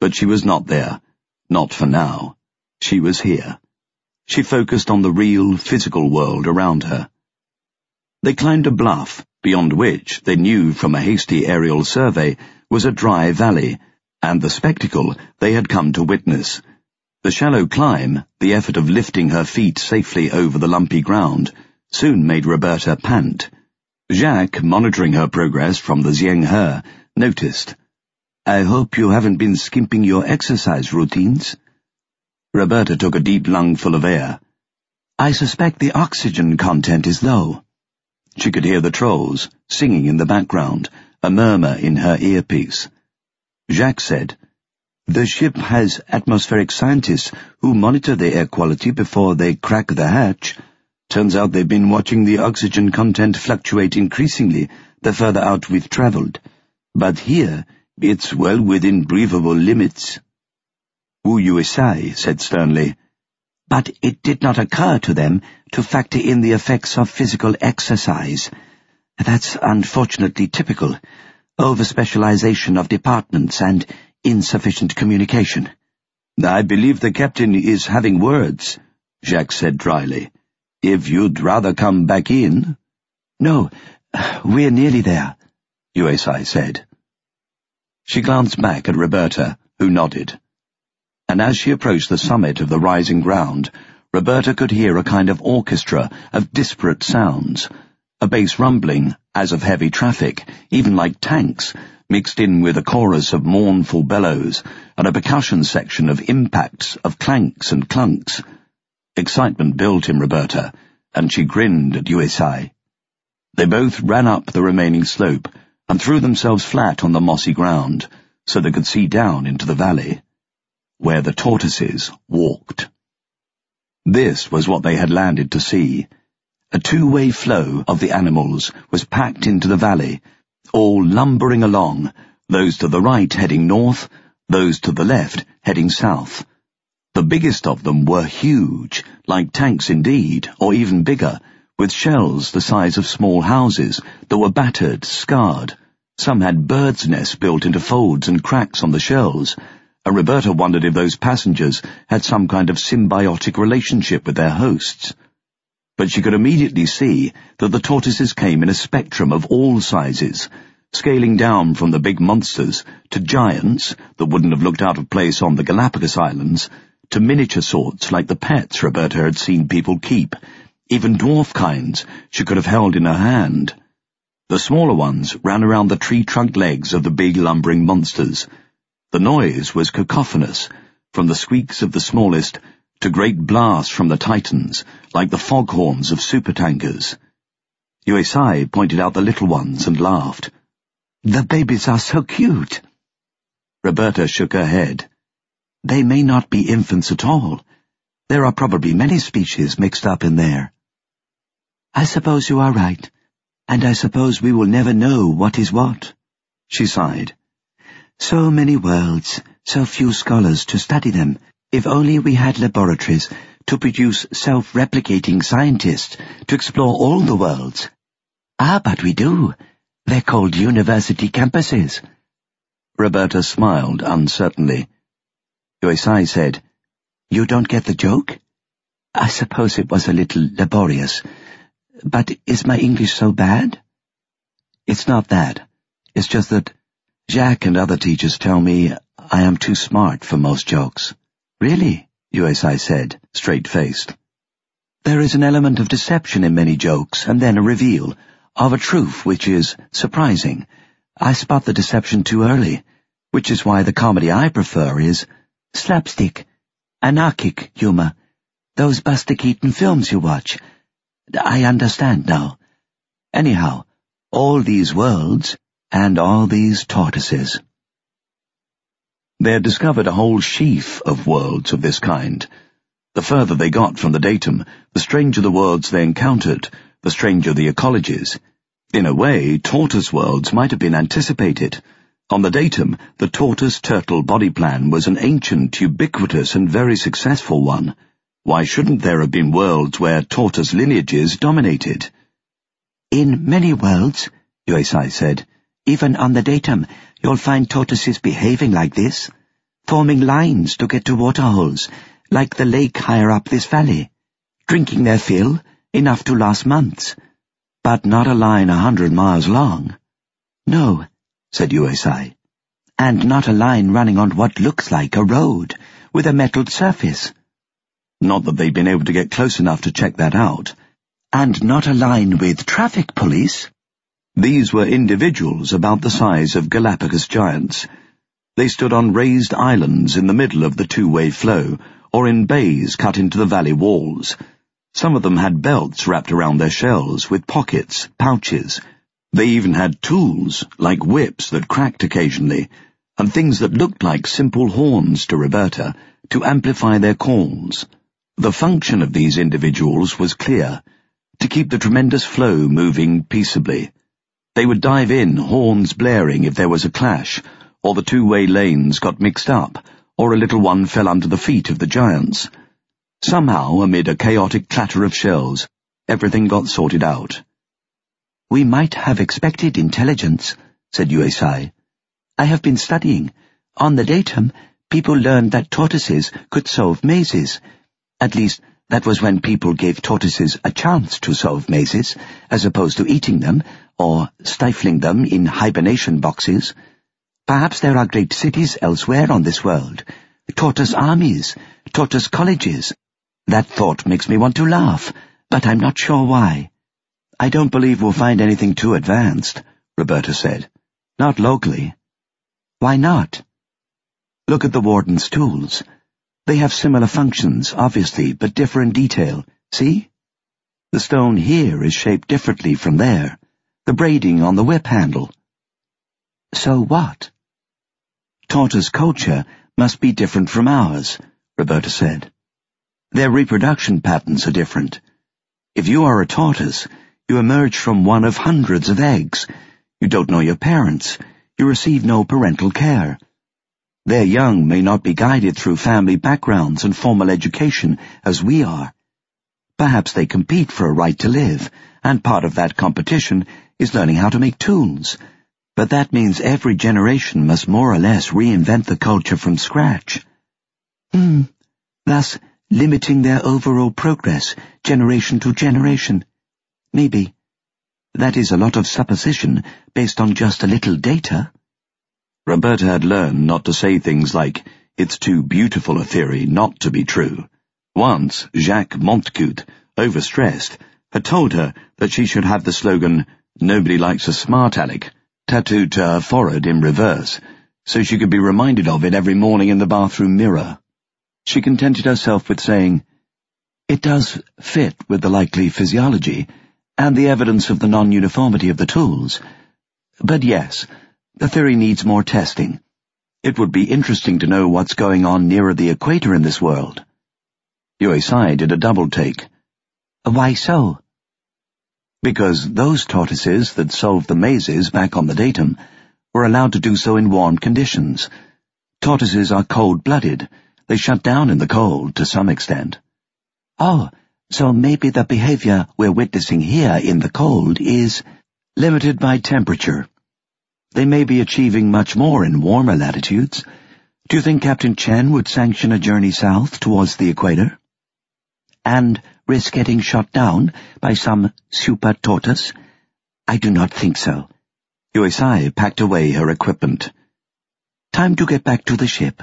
But she was not there. Not for now. She was here. She focused on the real, physical world around her. They climbed a bluff, beyond which, they knew from a hasty aerial survey, was a dry valley, and the spectacle they had come to witness. The shallow climb, the effort of lifting her feet safely over the lumpy ground, soon made Roberta pant. Jacques, monitoring her progress from the Xiang He, noticed. "I hope you haven't been skimping your exercise routines." Roberta took a deep lungful of air. "I suspect the oxygen content is low." She could hear the trolls, singing in the background, a murmur in her earpiece. Jacques said, "The ship has atmospheric scientists who monitor the air quality before they crack the hatch. Turns out they've been watching the oxygen content fluctuate increasingly the further out we've traveled. But here, it's well within breathable limits." Wu Yuesai said sternly, "But it did not occur to them to factor in the effects of physical exercise. That's unfortunately typical. Over-specialization of departments and insufficient communication." "I believe the captain is having words," Jacques said dryly. "If you'd rather come back in—" "No, we're nearly there," Yuesai said. She glanced back at Roberta, who nodded. And as she approached the summit of the rising ground, Roberta could hear a kind of orchestra of disparate sounds, a bass rumbling, as of heavy traffic, even like tanks, mixed in with a chorus of mournful bellows, and a percussion section of impacts, of clanks and clunks. Excitement built in Roberta, and she grinned at Yuesai. They both ran up the remaining slope, and threw themselves flat on the mossy ground, so they could see down into the valley, where the tortoises walked. This was what they had landed to see. A two-way flow of the animals was packed into the valley, all lumbering along, those to the right heading north, those to the left heading south. The biggest of them were huge, like tanks indeed, or even bigger, with shells the size of small houses that were battered, scarred. Some had birds' nests built into folds and cracks on the shells, and Roberta wondered if those passengers had some kind of symbiotic relationship with their hosts. But she could immediately see that the tortoises came in a spectrum of all sizes, scaling down from the big monsters to giants that wouldn't have looked out of place on the Galapagos Islands, to miniature sorts like the pets Roberta had seen people keep, even dwarf kinds she could have held in her hand. The smaller ones ran around the tree-trunk legs of the big lumbering monsters. The noise was cacophonous, from the squeaks of the smallest to great blasts from the titans, like the foghorns of supertankers. Yuesai pointed out the little ones and laughed. "The babies are so cute." Roberta shook her head. "They may not be infants at all. There are probably many species mixed up in there." "I suppose you are right, and I suppose we will never know what is what," she sighed. "So many worlds, so few scholars to study them. If only we had laboratories to produce self-replicating scientists to explore all the worlds." "Ah, but we do. They're called university campuses." Roberta smiled uncertainly. Yuesai said, "You don't get the joke? I suppose it was a little laborious. But is my English so bad?" "It's not that. It's just that Jacques and other teachers tell me I am too smart for most jokes." "Really?" Yuesai said, straight-faced. "There is an element of deception in many jokes, and then a reveal of a truth which is surprising. I spot the deception too early, which is why the comedy I prefer is slapstick, anarchic humor, those Buster Keaton films you watch. I understand now. Anyhow, all these worlds and all these tortoises." They had discovered a whole sheaf of worlds of this kind. The further they got from the datum, the stranger the worlds they encountered, the stranger the ecologies. In a way, tortoise worlds might have been anticipated. On the datum, the tortoise-turtle body plan was an ancient, ubiquitous, and very successful one. Why shouldn't there have been worlds where tortoise lineages dominated? "In many worlds," Yuesai said, "even on the datum, you'll find tortoises behaving like this. forming lines to get to waterholes, like the lake higher up this valley, drinking their fill, enough to last months, but not a line 100 miles long. No, said Yuesai. And not a line running on what looks like a road, with a metalled surface. Not that they'd been able to get close enough to check that out. And not a line with traffic police. These were individuals about the size of Galapagos giants. They stood on raised islands in the middle of the two-way flow, or in bays cut into the valley walls. Some of them had belts wrapped around their shells, with pockets, pouches. They even had tools, like whips that cracked occasionally, and things that looked like simple horns to Roberta, to amplify their calls. The function of these individuals was clear: to keep the tremendous flow moving peaceably. They would dive in, horns blaring, if there was a clash, or the two-way lanes got mixed up, or a little one fell under the feet of the giants. Somehow, amid a chaotic clatter of shells, everything got sorted out. We might have expected intelligence, said Yuesai. I have been studying. On the datum, people learned that tortoises could solve mazes. At least, that was when people gave tortoises a chance to solve mazes, as opposed to eating them, or stifling them in hibernation boxes. Perhaps there are great cities elsewhere on this world. Tortoise armies, tortoise colleges. That thought makes me want to laugh, but I'm not sure why. I don't believe we'll find anything too advanced, Roberta said. Not locally. Why not? Look at the Warden's tools. They have similar functions, obviously, but differ in detail. See? The stone here is shaped differently from there. The braiding on the whip handle. So what? Tortoise culture must be different from ours, Roberta said. Their reproduction patterns are different. If you are a tortoise, you emerge from one of hundreds of eggs. You don't know your parents. You receive no parental care. Their young may not be guided through family backgrounds and formal education as we are. Perhaps they compete for a right to live, and part of that competition is learning how to make tools. But that means every generation must more or less reinvent the culture from scratch. Thus limiting their overall progress, generation to generation. Maybe. That is a lot of supposition based on just a little data. Roberta had learned not to say things like, "It's too beautiful a theory not to be true." Once, Jacques Montcute, overstressed, had told her that she should have the slogan, "Nobody likes a smart aleck," tattooed to her forehead in reverse, so she could be reminded of it every morning in the bathroom mirror. She contented herself with saying, "It does fit with the likely physiology, and the evidence of the non-uniformity of the tools. But yes, the theory needs more testing. It would be interesting to know what's going on nearer the equator in this world." Yuesai did a double take. Why so? Because those tortoises that solved the mazes back on the datum were allowed to do so in warm conditions. Tortoises are cold-blooded. They shut down in the cold to some extent. Oh, so maybe the behavior we're witnessing here in the cold is limited by temperature. They may be achieving much more in warmer latitudes. Do you think Captain Chen would sanction a journey south towards the equator? And risk getting shot down by some super tortoise? I do not think so. Yuesai packed away her equipment. Time to get back to the ship.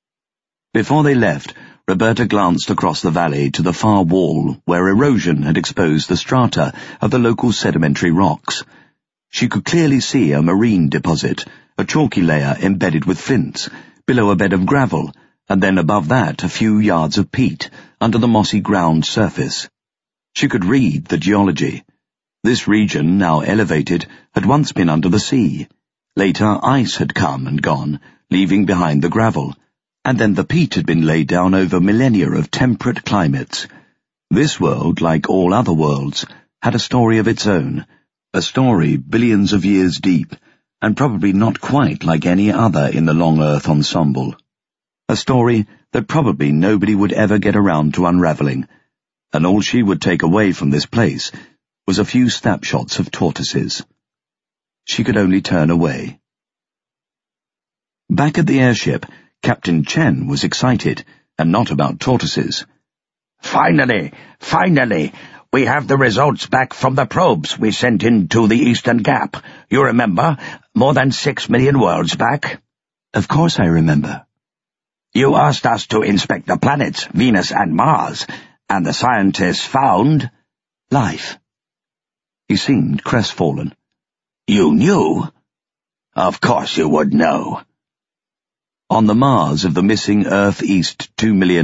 Before they left, Roberta glanced across the valley to the far wall where erosion had exposed the strata of the local sedimentary rocks. She could clearly see a marine deposit, a chalky layer embedded with flints, below a bed of gravel, and then above that a few yards of peat, under the mossy ground surface. She could read the geology. This region, now elevated, had once been under the sea. Later, ice had come and gone, leaving behind the gravel, and then the peat had been laid down over millennia of temperate climates. This world, like all other worlds, had a story of its own, a story billions of years deep, and probably not quite like any other in the Long Earth ensemble. A story that probably nobody would ever get around to unravelling, and all she would take away from this place was a few snapshots of tortoises. She could only turn away. Back at the airship, Captain Chen was excited, and not about tortoises. Finally! We have the results back from the probes we sent into the Eastern Gap. You remember? More than 6 million worlds back. Of course I remember. You asked us to inspect the planets, Venus and Mars, and the scientists found life. He seemed crestfallen. You knew? Of course you would know. On the Mars of the missing Earth East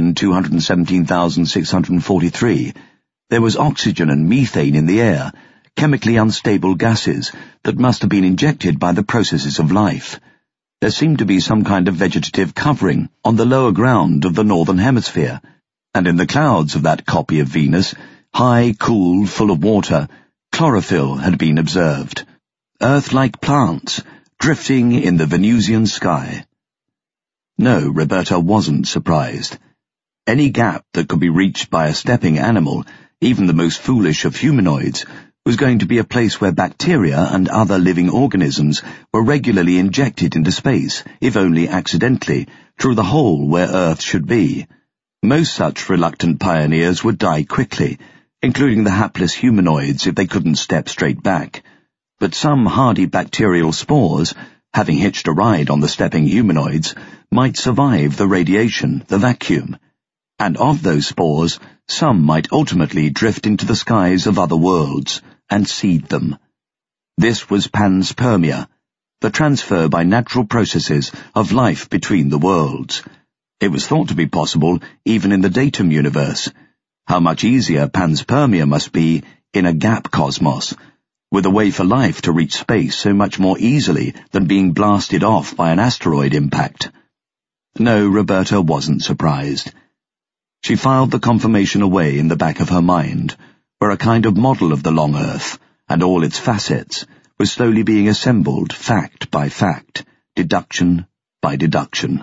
2,217,643, there was oxygen and methane in the air, chemically unstable gases that must have been injected by the processes of life. There seemed to be some kind of vegetative covering on the lower ground of the northern hemisphere, and in the clouds of that copy of Venus, high, cool, full of water, chlorophyll had been observed. Earth-like plants, drifting in the Venusian sky. No, Roberta wasn't surprised. Any gap that could be reached by a stepping animal, even the most foolish of humanoids, was going to be a place where bacteria and other living organisms were regularly injected into space, if only accidentally, through the hole where Earth should be. Most such reluctant pioneers would die quickly, including the hapless humanoids if they couldn't step straight back. But some hardy bacterial spores, having hitched a ride on the stepping humanoids, might survive the radiation, the vacuum. And of those spores, some might ultimately drift into the skies of other worlds and seed them. This was panspermia, the transfer by natural processes of life between the worlds. It was thought to be possible even in the datum universe. How much easier panspermia must be in a gap cosmos, with a way for life to reach space so much more easily than being blasted off by an asteroid impact. No, Roberta wasn't surprised. She filed the confirmation away in the back of her mind, where a kind of model of the long Earth, and all its facets, was slowly being assembled fact by fact, deduction by deduction.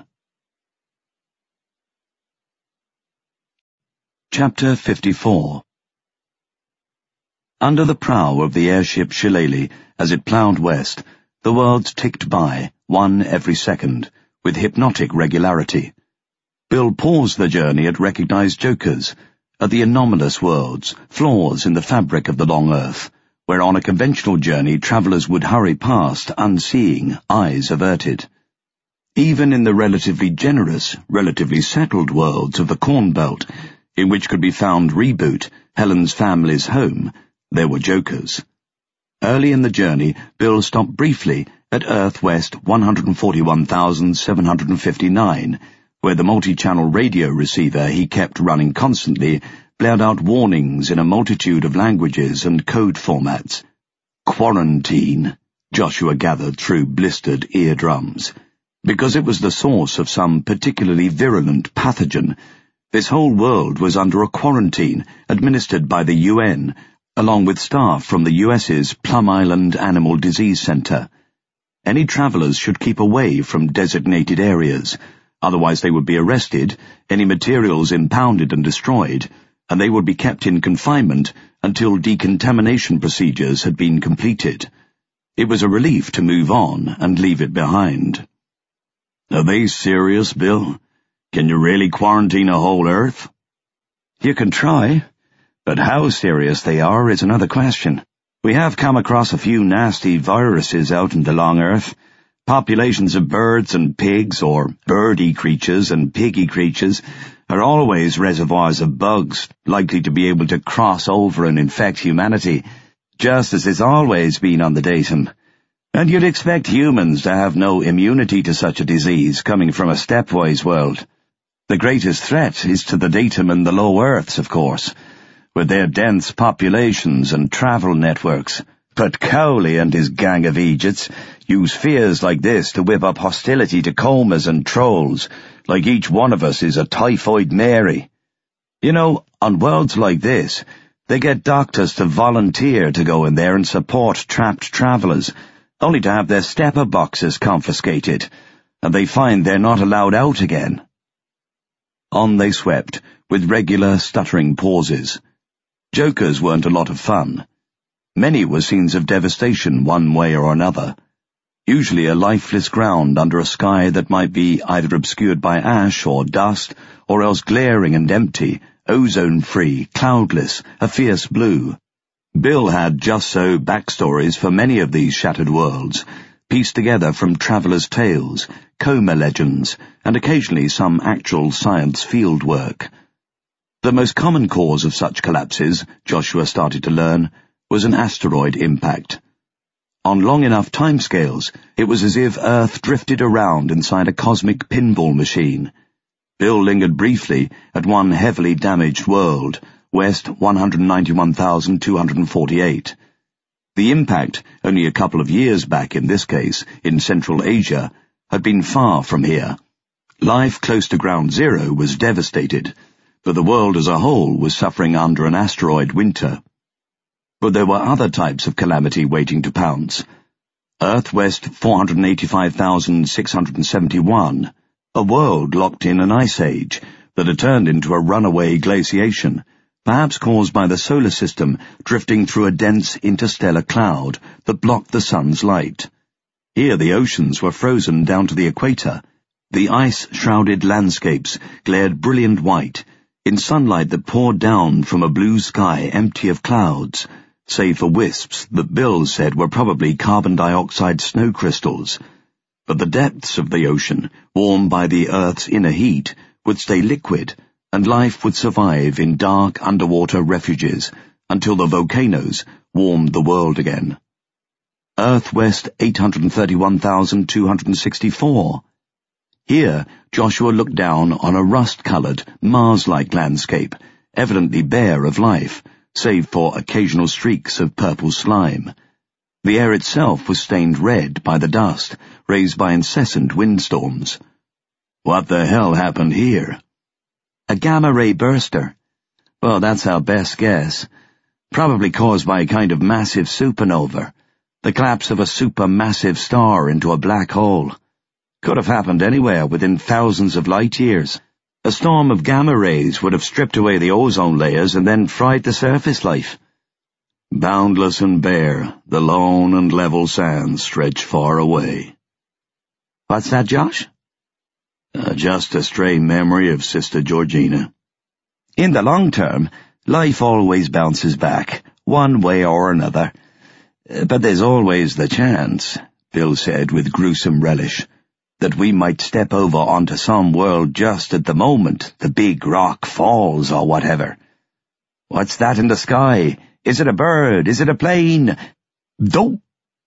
Chapter 54. Under the prow of the airship Shillelagh, as it ploughed west, the worlds ticked by, one every second, with hypnotic regularity. Bill paused the journey at recognized jokers, at the anomalous worlds, flaws in the fabric of the long Earth, where on a conventional journey travellers would hurry past, unseeing, eyes averted. Even in the relatively generous, relatively settled worlds of the Corn Belt, in which could be found Reboot, Helen's family's home, there were jokers. Early in the journey, Bill stopped briefly at Earth West 141,759, where the multi-channel radio receiver he kept running constantly blared out warnings in a multitude of languages and code formats. Quarantine, Joshua gathered through blistered eardrums. Because it was the source of some particularly virulent pathogen, this whole world was under a quarantine administered by the UN, along with staff from the US's Plum Island Animal Disease Center. Any travelers should keep away from designated areas, otherwise they would be arrested, any materials impounded and destroyed, and they would be kept in confinement until decontamination procedures had been completed. It was a relief to move on and leave it behind. Are they serious, Bill? Can you really quarantine a whole Earth? You can try, but how serious they are is another question. We have come across a few nasty viruses out in the long Earth. Populations of birds and pigs, or birdy creatures and piggy creatures, are always reservoirs of bugs, likely to be able to cross over and infect humanity, just as it's always been on the datum. And you'd expect humans to have no immunity to such a disease coming from a stepwise world. The greatest threat is to the datum and the low Earths, of course, with their dense populations and travel networks. But Cowley and his gang of Egypts use fears like this to whip up hostility to comas and trolls, like each one of us is a typhoid Mary. You know, on worlds like this, they get doctors to volunteer to go in there and support trapped travellers, only to have their stepper boxes confiscated, and they find they're not allowed out again. On they swept, with regular stuttering pauses. Jokers weren't a lot of fun. Many were scenes of devastation one way or another. usually a lifeless ground under a sky that might be either obscured by ash or dust, or else glaring and empty, ozone-free, cloudless, a fierce blue. Bill had just so backstories for many of these shattered worlds, pieced together from travelers' tales, coma legends, and occasionally some actual science field work. The most common cause of such collapses, Joshua started to learn, was an asteroid impact. On long enough timescales, it was as if Earth drifted around inside a cosmic pinball machine. Bill lingered briefly at one heavily damaged world, West 191,248. The impact, only a couple of years back in this case, in Central Asia, had been far from here. Life close to Ground Zero was devastated, but the world as a whole was suffering under an asteroid winter. But there were other types of calamity waiting to pounce. Earth West 485,671, a world locked in an ice age that had turned into a runaway glaciation, perhaps caused by the solar system drifting through a dense interstellar cloud that blocked the sun's light. Here the oceans were frozen down to the equator. The ice-shrouded landscapes glared brilliant white, in sunlight that poured down from a blue sky empty of clouds, save for wisps that Bill said were probably carbon dioxide snow crystals. But the depths of the ocean, warmed by the Earth's inner heat, would stay liquid, and life would survive in dark underwater refuges until the volcanoes warmed the world again. Earth West 831,264. Here, Joshua looked down on a rust-coloured, Mars-like landscape, evidently bare of life, save for occasional streaks of purple slime. The air itself was stained red by the dust, raised by incessant windstorms. What the hell happened here? A gamma-ray burster. Well, that's our best guess. Probably caused by a kind of massive supernova, the collapse of a supermassive star into a black hole. Could have happened anywhere within thousands of light years. A storm of gamma rays would have stripped away the ozone layers and then fried the surface life. Boundless and bare, the lone and level sands stretch far away. What's that, Josh? Just a stray memory of Sister Georgina. In the long term, life always bounces back, one way or another. But there's always the chance, Bill said with gruesome relish, that we might step over onto some world just at the moment the big rock falls or whatever. What's that in the sky? Is it a bird? Is it a plane? Don't!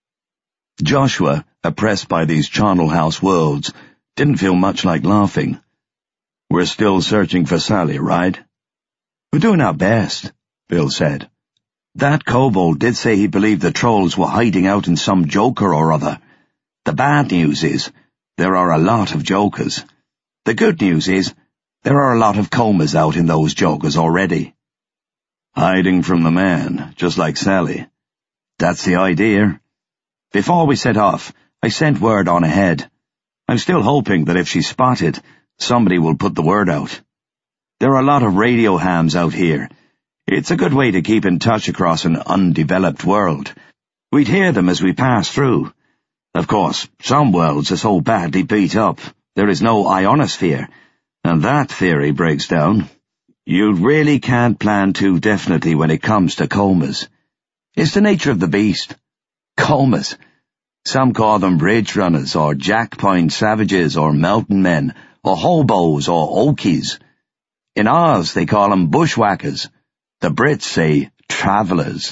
Joshua, oppressed by these charnel house worlds, didn't feel much like laughing. We're still searching for Sally, right? We're doing our best, Bill said. That kobold did say he believed the trolls were hiding out in some joker or other. The bad news is, there are a lot of jokers. The good news is, there are a lot of comas out in those jokers already. Hiding from the man, just like Sally. That's the idea. Before we set off, I sent word on ahead. I'm still hoping that if she's spotted, somebody will put the word out. There are a lot of radio hams out here. It's a good way to keep in touch across an undeveloped world. We'd hear them as we pass through. Of course, some worlds are so badly beat up, there is no ionosphere, and that theory breaks down. You really can't plan too definitely when it comes to comas. It's the nature of the beast. Comas. Some call them bridge runners, or jackpoint savages, or mountain men, or hobos, or okies. In Oz, they call them bushwhackers. The Brits say travellers.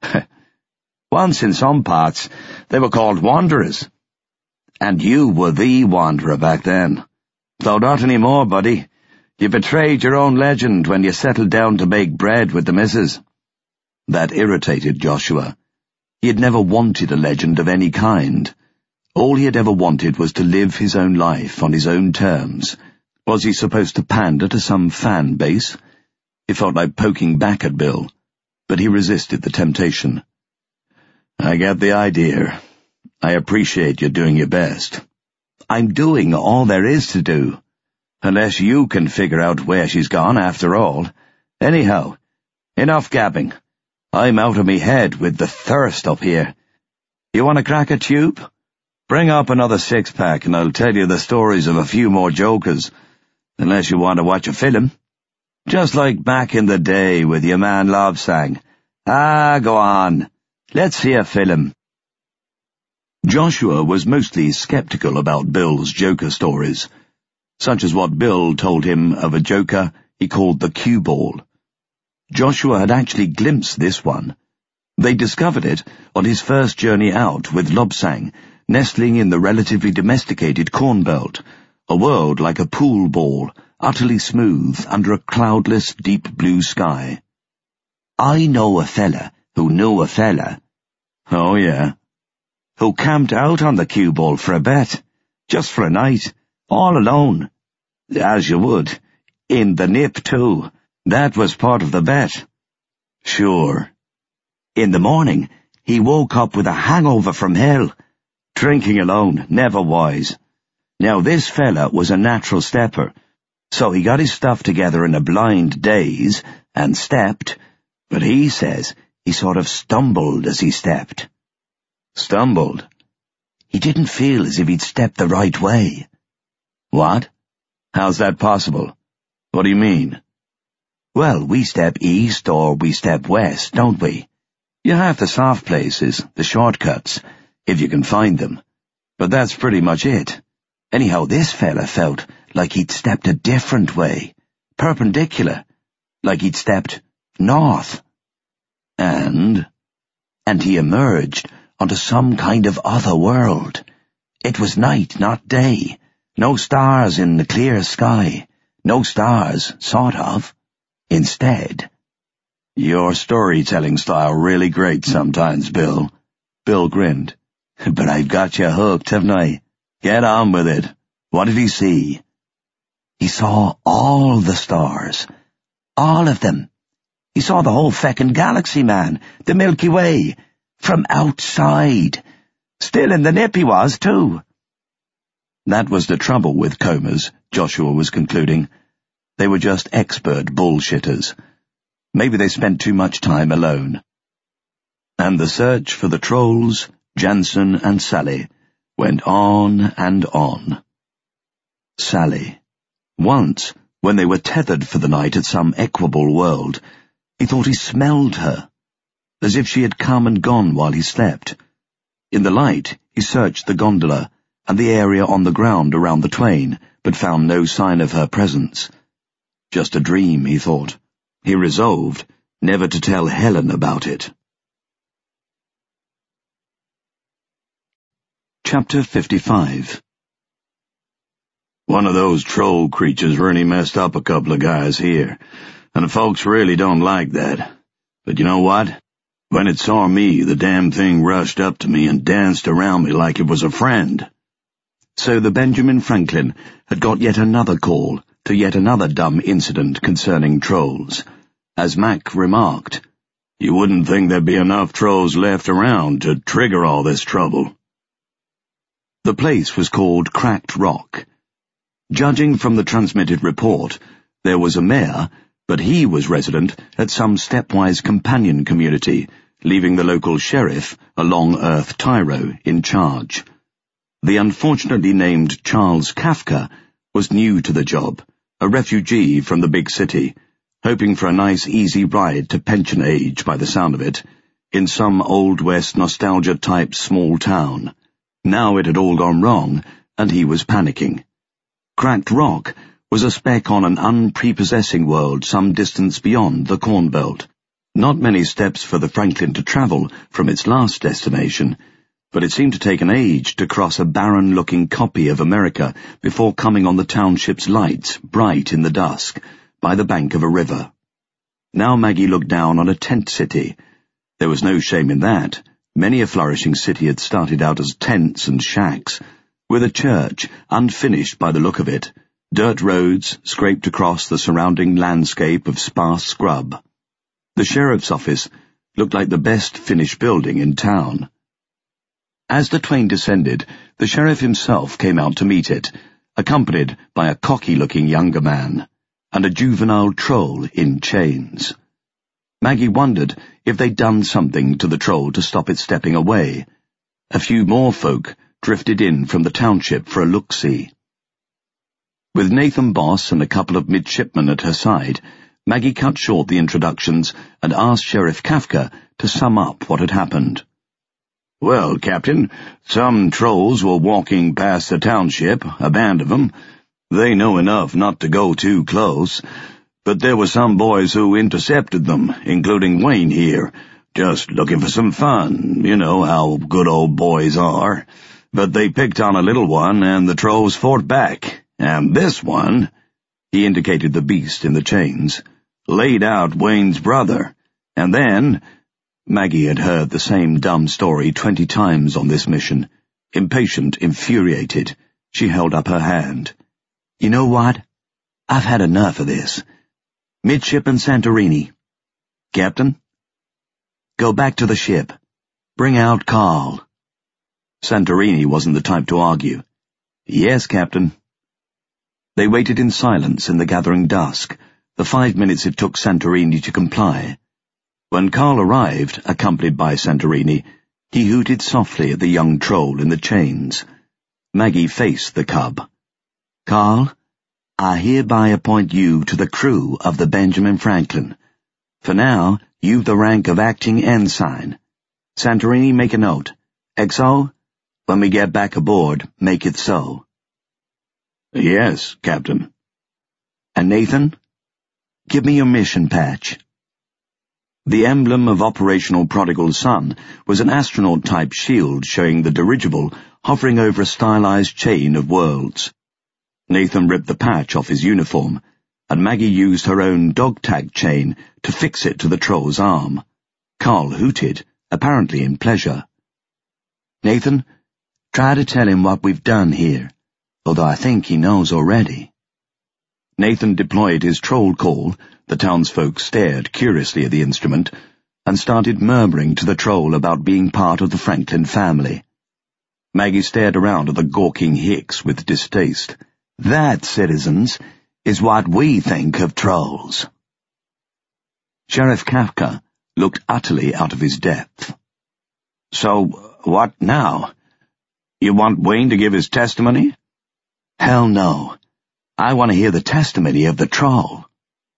Once in some parts, they were called wanderers. And you were the wanderer back then. Though not anymore, buddy. You betrayed your own legend when you settled down to make bread with the missus. That irritated Joshua. He had never wanted a legend of any kind. All he had ever wanted was to live his own life on his own terms. Was he supposed to pander to some fan base? He felt like poking back at Bill, but he resisted the temptation. I get the idea. I appreciate you doing your best. I'm doing all there is to do. Unless you can figure out where she's gone after all. Anyhow, enough gabbing. I'm out of me head with the thirst up here. You want to crack a tube? Bring up another six-pack and I'll tell you the stories of a few more jokers, unless you want to watch a film. Just like back in the day with your man Lobsang. Go on. Let's see a film. Joshua was mostly skeptical about Bill's joker stories, such as what Bill told him of a joker he called the cue ball. Joshua had actually glimpsed this one. They discovered it on his first journey out with Lobsang, nestling in the relatively domesticated corn belt, a world like a pool ball, utterly smooth under a cloudless, deep blue sky. I know a fella who knew a fella. Oh, yeah. Who camped out on the cue ball for a bet, just for a night, all alone. As you would. In the nip, too. That was part of the bet. Sure. In the morning, he woke up with a hangover from hell. Drinking alone, never wise. Now this fella was a natural stepper, so he got his stuff together in a blind daze and stepped, but he says he sort of stumbled as he stepped. Stumbled? He didn't feel as if he'd stepped the right way. What? How's that possible? What do you mean? Well, we step east or we step west, don't we? You have the soft places, the shortcuts, if you can find them. But that's pretty much it. Anyhow, this fella felt like he'd stepped a different way, perpendicular, like he'd stepped north. And he emerged onto some kind of other world. It was night, not day. No stars in the clear sky. No stars, sort of. Instead... Your storytelling style really great sometimes, Bill. Bill grinned. But I've got you hooked, haven't I? Get on with it. What did he see? He saw all the stars. All of them. He saw the whole feckin' galaxy, man. The Milky Way. From outside. Still in the nip he was, too. That was the trouble with comas, Joshua was concluding. They were just expert bullshitters. Maybe they spent too much time alone. And the search for the trolls, Jansen and Sally, went on and on. Sally. Once, when they were tethered for the night at some equable world, he thought he smelled her, as if she had come and gone while he slept. In the light, he searched the gondola and the area on the ground around the twain, but found no sign of her presence. Just a dream, he thought. He resolved never to tell Helen about it. Chapter 55. One of those troll creatures really messed up a couple of guys here, and the folks really don't like that. But you know what? When it saw me, the damn thing rushed up to me and danced around me like it was a friend. So the Benjamin Franklin had got yet another call to yet another dumb incident concerning trolls. As Mac remarked, you wouldn't think there'd be enough trolls left around to trigger all this trouble. The place was called Cracked Rock. Judging from the transmitted report, there was a mayor, but he was resident at some stepwise companion community, leaving the local sheriff, a long-earth tyro, in charge. The unfortunately named Charles Kafka was new to the job, a refugee from the big city, hoping for a nice easy ride to pension age by the sound of it, in some Old West nostalgia-type small town. Now it had all gone wrong, and he was panicking. Cracked Rock was a speck on an unprepossessing world some distance beyond the Corn Belt. Not many steps for the Franklin to travel from its last destination, but it seemed to take an age to cross a barren-looking copy of America before coming on the township's lights, bright in the dusk, by the bank of a river. Now Maggie looked down on a tent city. There was no shame in that. Many a flourishing city had started out as tents and shacks, with a church, unfinished by the look of it, dirt roads scraped across the surrounding landscape of sparse scrub. The sheriff's office looked like the best finished building in town. As the twain descended, the sheriff himself came out to meet it, accompanied by a cocky-looking younger man, and a juvenile troll in chains. Maggie wondered if they'd done something to the troll to stop it stepping away. A few more folk drifted in from the township for a look-see. With Nathan Boss and a couple of midshipmen at her side, Maggie cut short the introductions and asked Sheriff Kafka to sum up what had happened. "Well, Captain, some trolls were walking past the township, a band of them. They know enough not to go too close, but there were some boys who intercepted them, including Wayne here, just looking for some fun. You know how good old boys are. But they picked on a little one, and the trolls fought back, and this one," he indicated the beast in the chains, "laid out Wayne's brother, and then—" Maggie had heard the same dumb story 20 times on this mission. Impatient, infuriated, she held up her hand. "You know what? I've had enough of this. Midshipman Santorini." "Captain?" "Go back to the ship. Bring out Carl." Santorini wasn't the type to argue. "Yes, Captain." They waited in silence in the gathering dusk, the 5 minutes it took Santorini to comply. When Carl arrived, accompanied by Santorini, he hooted softly at the young troll in the chains. Maggie faced the cub. "Carl, I hereby appoint you to the crew of the Benjamin Franklin. For now, you've the rank of acting ensign. Santorini, make a note. XO, when we get back aboard, make it so." "Yes, Captain." "And Nathan, give me your mission patch." The emblem of Operational Prodigal Son was an astronaut-type shield showing the dirigible hovering over a stylized chain of worlds. Nathan ripped the patch off his uniform, and Maggie used her own dog-tag chain to fix it to the troll's arm. Carl hooted, apparently in pleasure. "Nathan, try to tell him what we've done here, although I think he knows already." Nathan deployed his troll call. The townsfolk stared curiously at the instrument and started murmuring to the troll about being part of the Franklin family. Maggie stared around at the gawking Hicks with distaste. "That, citizens, is what we think of trolls." Sheriff Kafka looked utterly out of his depth. "So, what now? You want Wayne to give his testimony?" "Hell no. I want to hear the testimony of the troll."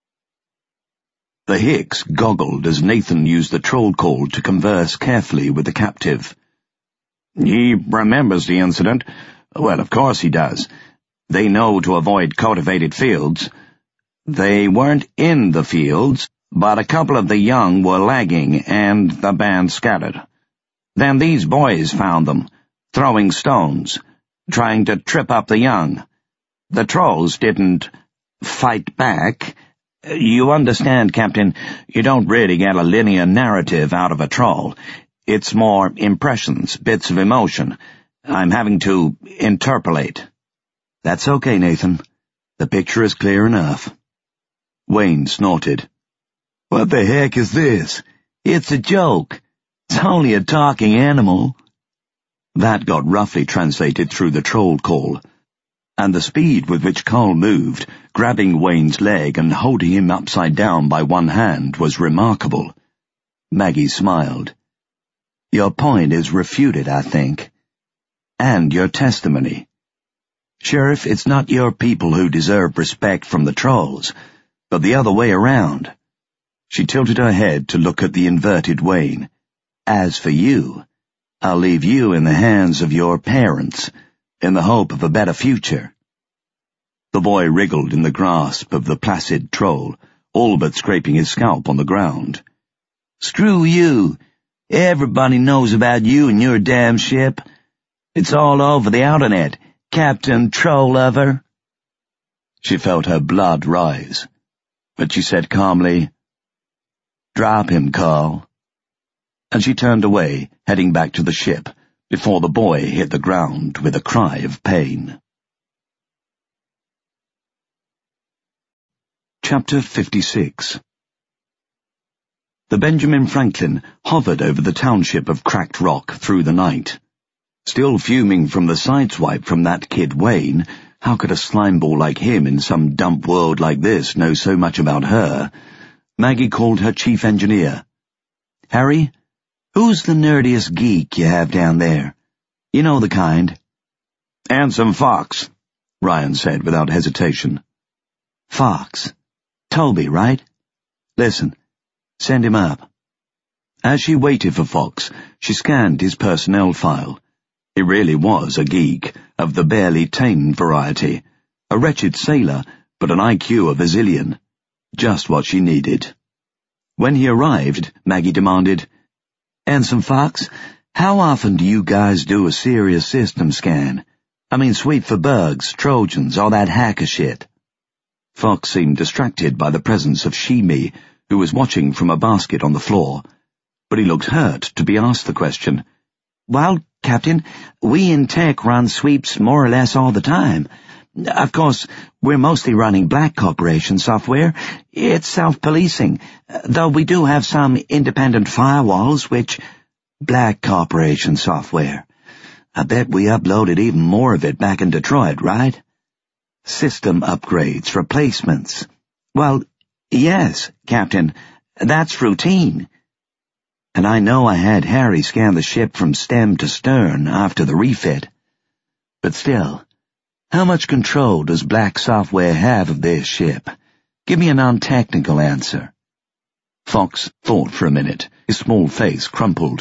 The Hicks goggled as Nathan used the troll call to converse carefully with the captive. "He remembers the incident. Well, of course he does. They know to avoid cultivated fields. They weren't in the fields, but a couple of the young were lagging, and the band scattered. Then these boys found them, throwing stones, trying to trip up the young. The trolls didn't fight back. You understand, Captain, you don't really get a linear narrative out of a troll. It's more impressions, bits of emotion. I'm having to interpolate." "That's okay, Nathan. The picture is clear enough." Wayne snorted. "What the heck is this? It's a joke. It's only a talking animal." That got roughly translated through the troll call, and the speed with which Carl moved, grabbing Wayne's leg and holding him upside down by one hand, was remarkable. Maggie smiled. "Your point is refuted, I think. And your testimony. Sheriff, it's not your people who deserve respect from the trolls, but the other way around." She tilted her head to look at the inverted Wayne. "As for you, I'll leave you in the hands of your parents, in the hope of a better future." The boy wriggled in the grasp of the placid troll, all but scraping his scalp on the ground. "Screw you. Everybody knows about you and your damn ship. It's all over the internet, Captain Troll Lover." She felt her blood rise, but she said calmly, "Drop him, Carl." And she turned away, heading back to the ship, before the boy hit the ground with a cry of pain. Chapter 56. The Benjamin Franklin hovered over the township of Cracked Rock through the night. Still fuming from the sideswipe from that kid Wayne, how could a slimeball like him in some dump world like this know so much about her? Maggie called her chief engineer. "Harry, who's the nerdiest geek you have down there? You know the kind. Anson Fox, Ryan said without hesitation. Fox. Toby, right? Listen, send him up. As she waited for Fox, she scanned his personnel file. He really was a geek, of the barely tamed variety. A wretched sailor, but an IQ of a zillion. Just what she needed. When he arrived, Maggie demanded, Anson Fox, how often do you guys do a serious system scan? I mean, sweep for bugs, Trojans, all that hacker shit. Fox seemed distracted by the presence of She-Me, who was watching from a basket on the floor, but he looked hurt to be asked the question. Well, Captain, we in tech run sweeps more or less all the time. Of course, we're mostly running Black Corporation software. It's self-policing, though we do have some independent firewalls, which... Black Corporation software. I bet we uploaded even more of it back in Detroit, right? System upgrades, replacements. Well, yes, Captain, that's routine. And I know I had Harry scan the ship from stem to stern after the refit. But still, how much control does Black software have of this ship? Give me a non-technical answer. Fox thought for a minute, his small face crumpled.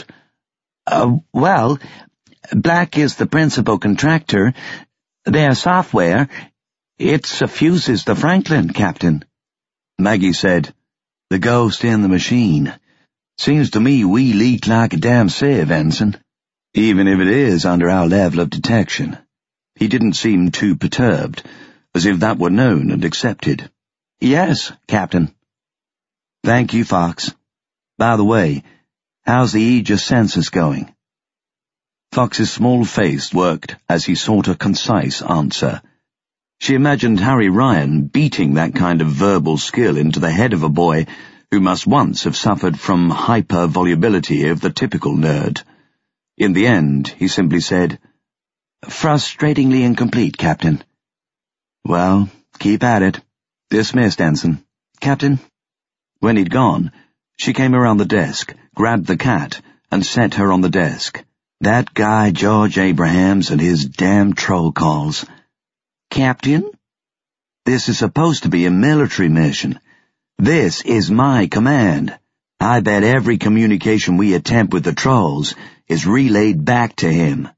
Well, Black is the principal contractor. Their software, it suffuses the Franklin, Captain. Maggie said, The ghost in the machine. Seems to me we leak like a damn sieve, Ensign. Even if it is under our level of detection. He didn't seem too perturbed, as if that were known and accepted. Yes, Captain. Thank you, Fox. By the way, how's the Aegis census going? Fox's small face worked as he sought a concise answer. She imagined Harry Ryan beating that kind of verbal skill into the head of a boy who must once have suffered from hyper-volubility of the typical nerd. In the end, he simply said, Frustratingly incomplete, Captain. Well, keep at it. Dismissed, Ensign. Captain? When he'd gone, she came around the desk, grabbed the cat, and set her on the desk. That guy George Abrahams and his damn troll calls. Captain? This is supposed to be a military mission. This is my command. I bet every communication we attempt with the trolls is relayed back to him.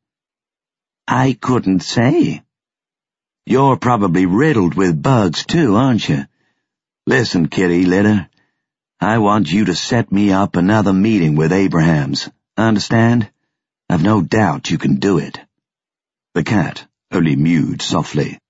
I couldn't say. You're probably riddled with bugs too, aren't you? Listen, kitty litter. I want you to set me up another meeting with Abrahams. Understand? I've no doubt you can do it. The cat only mewed softly.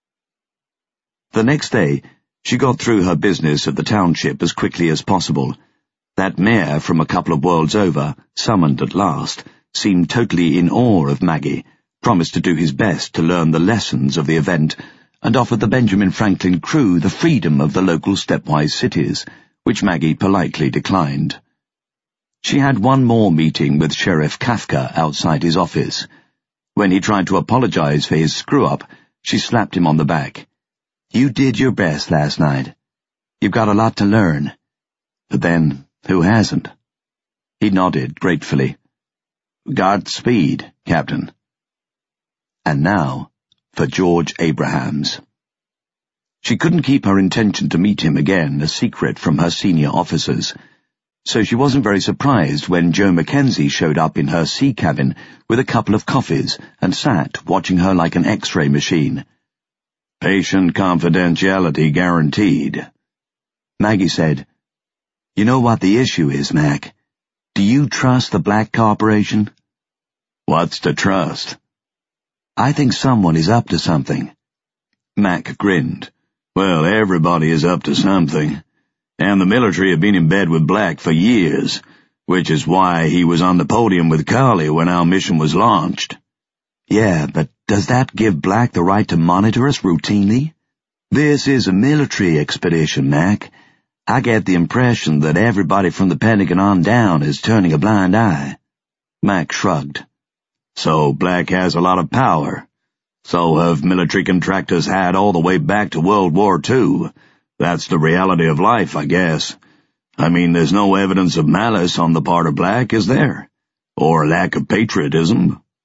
The next day, she got through her business at the township as quickly as possible. That mayor from a couple of worlds over, summoned at last, seemed totally in awe of Maggie, promised to do his best to learn the lessons of the event, and offered the Benjamin Franklin crew the freedom of the local stepwise cities, which Maggie politely declined. She had one more meeting with Sheriff Kafka outside his office. When he tried to apologize for his screw-up, she slapped him on the back. You did your best last night. You've got a lot to learn. But then, who hasn't? He nodded gratefully. Godspeed, Captain. And now, for George Abrahams. She couldn't keep her intention to meet him again a secret from her senior officers, so she wasn't very surprised when Joe Mackenzie showed up in her sea cabin with a couple of coffees and sat watching her like an X-ray machine. Patient confidentiality guaranteed. Maggie said, You know what the issue is, Mac? Do you trust the Black Corporation? What's to trust? I think someone is up to something. Mac grinned. Well, everybody is up to something. And the military have been in bed with Black for years, which is why he was on the podium with Carly when our mission was launched. Yeah, but does that give Black the right to monitor us routinely? This is a military expedition, Mac. I get the impression that everybody from the Pentagon on down is turning a blind eye. Mac shrugged. So Black has a lot of power. So have military contractors had all the way back to World War II. That's the reality of life, I guess. I mean, there's no evidence of malice on the part of Black, is there? Or lack of patriotism?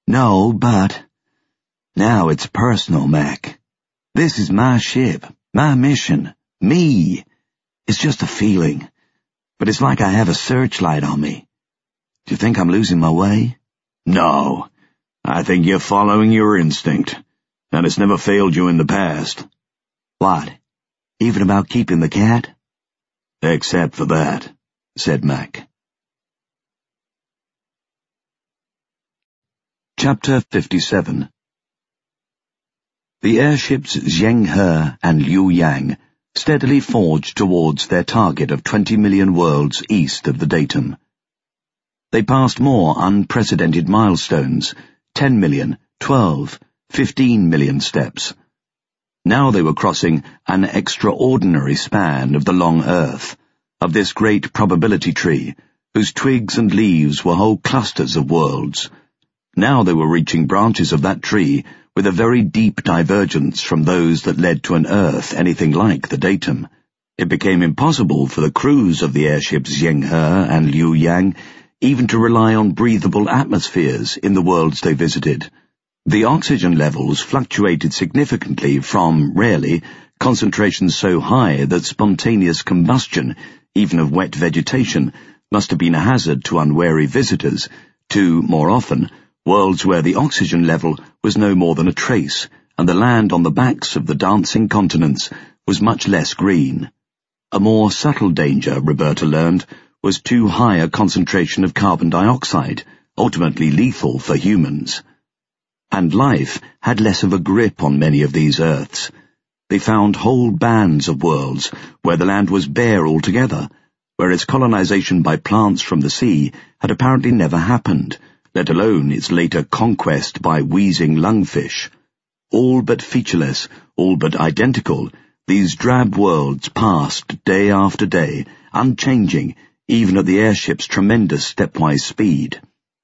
No, but... Now it's personal, Mac. This is my ship, my mission, me. It's just a feeling, but it's like I have a searchlight on me. Do you think I'm losing my way? No, I think you're following your instinct, and it's never failed you in the past. What? Even about keeping the cat? Except for that, said Mac. Chapter 57. The airships Zheng He and Liu Yang steadily forged towards their target of 20 million worlds east of the datum. They passed more unprecedented milestones, 10 million, 12, 15 million steps. Now they were crossing an extraordinary span of the long Earth, of this great probability tree, whose twigs and leaves were whole clusters of worlds. Now they were reaching branches of that tree with a very deep divergence from those that led to an Earth anything like the datum. It became impossible for the crews of the airships Zheng He and Liu Yang even to rely on breathable atmospheres in the worlds they visited. The oxygen levels fluctuated significantly from, rarely, concentrations so high that spontaneous combustion, even of wet vegetation, must have been a hazard to unwary visitors, to, more often, worlds where the oxygen level was no more than a trace, and the land on the backs of the dancing continents was much less green. A more subtle danger, Roberta learned, was too high a concentration of carbon dioxide, ultimately lethal for humans. And life had less of a grip on many of these Earths. They found whole bands of worlds where the land was bare altogether, whereas colonization by plants from the sea had apparently never happened, let alone its later conquest by wheezing lungfish. All but featureless, all but identical, these drab worlds passed day after day, unchanging, even at the airship's tremendous stepwise speed.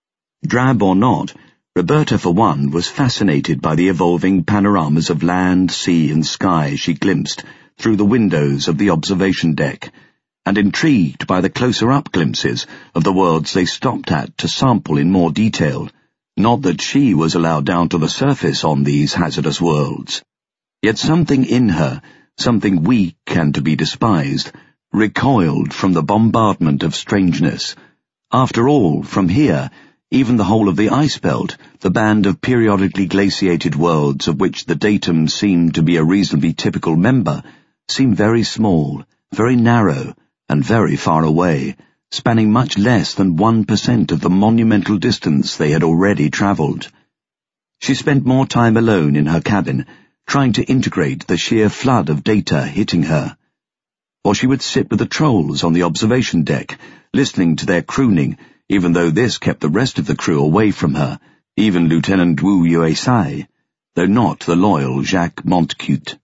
Drab or not, Roberta, for one, was fascinated by the evolving panoramas of land, sea, and sky she glimpsed through the windows of the observation deck, and intrigued by the closer-up glimpses of the worlds they stopped at to sample in more detail, not that she was allowed down to the surface on these hazardous worlds. Yet something in her, something weak and to be despised, recoiled from the bombardment of strangeness. After all, from here, even the whole of the ice belt, the band of periodically glaciated worlds of which the datum seemed to be a reasonably typical member, seemed very small, very narrow, and very far away, spanning much less than 1% of the monumental distance they had already travelled. She spent more time alone in her cabin, trying to integrate the sheer flood of data hitting her. Or she would sit with the trolls on the observation deck, listening to their crooning, even though this kept the rest of the crew away from her, even Lieutenant Wu Yuesai, though not the loyal Jacques Montcute.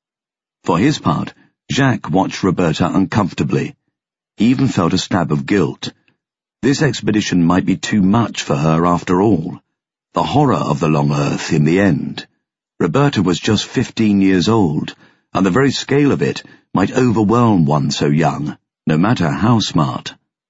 For his part, Jacques watched Roberta uncomfortably. He even felt a stab of guilt. This expedition might be too much for her after all. The horror of the long Earth in the end. Roberta was just 15 years old, and the very scale of it might overwhelm one so young, no matter how smart.